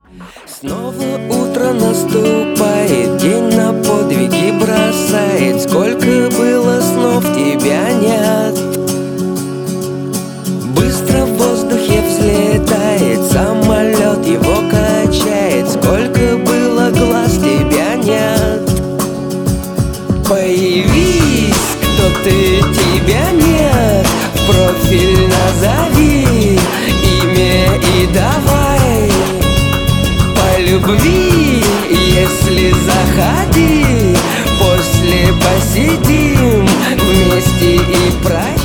Снова утро наступает, день на подвиги бросает. Сколько было снов, тебя нет. Быстро в воздухе взлетает самолет, его качает. Сколько было глаз, тебя нет. Появись, кто ты, тебя нет. В профиль назови имя и давай по любви, если заходи. После посидим вместе и проедем.